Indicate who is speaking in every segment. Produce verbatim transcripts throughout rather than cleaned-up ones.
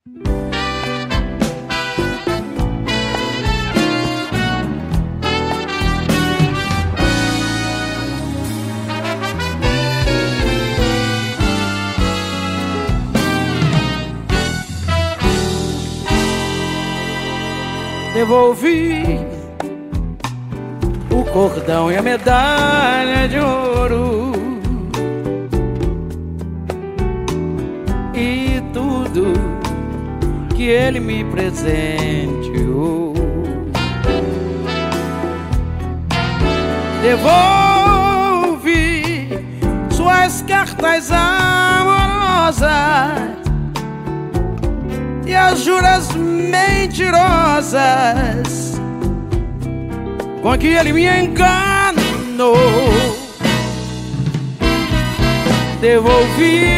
Speaker 1: Devolvi o cordão e a medalha de ouro e tudo que ele me presenteou. Devolvi suas cartas amorosas e as juras mentirosas com que ele me enganou. Devolvi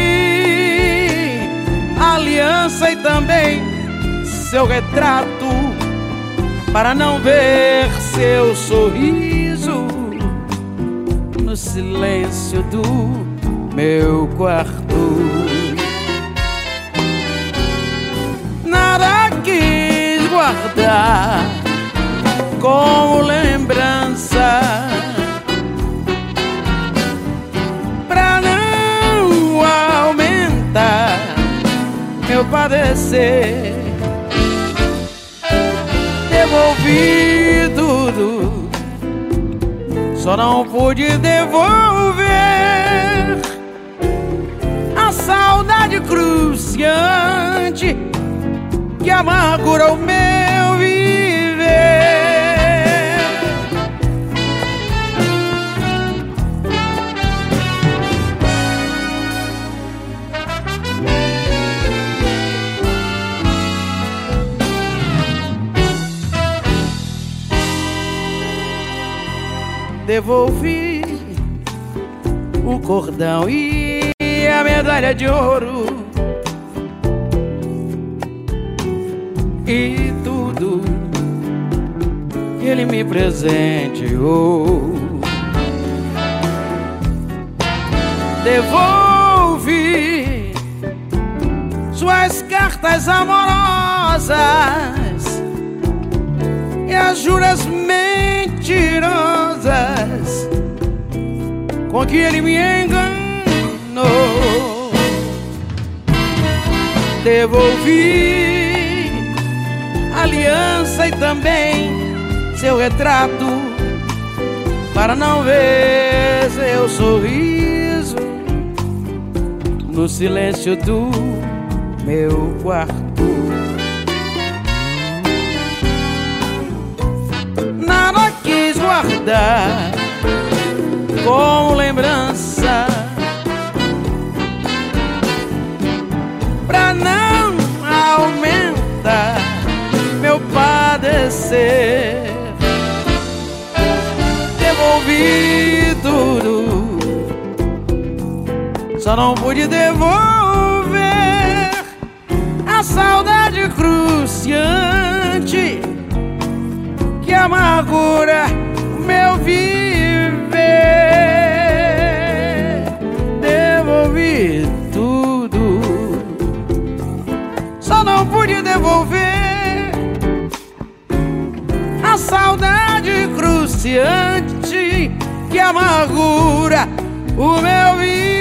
Speaker 1: a aliança e também seu retrato para não ver seu sorriso no silêncio do meu quarto. Nada quis guardar como lembrança pra não aumentar meu padecer. Devolvi tudo, só não pude devolver a saudade cruciante que amargura o meu viver. Devolvi o cordão e a medalha de ouro e tudo que ele me presenteou. Devolvi suas cartas amorosas e as juras mentirosas com que ele me enganou. Devolvi a aliança e também seu retrato para não ver seu sorriso no silêncio do meu quarto. Nada quis guardar como lembrança pra não aumentar meu padecer. Devolvi tudo, só não pude devolver a saudade cruciante que amargura o meu viver. Devolvi tudo, só não pude devolver a saudade cruciante que amargura o meu viver.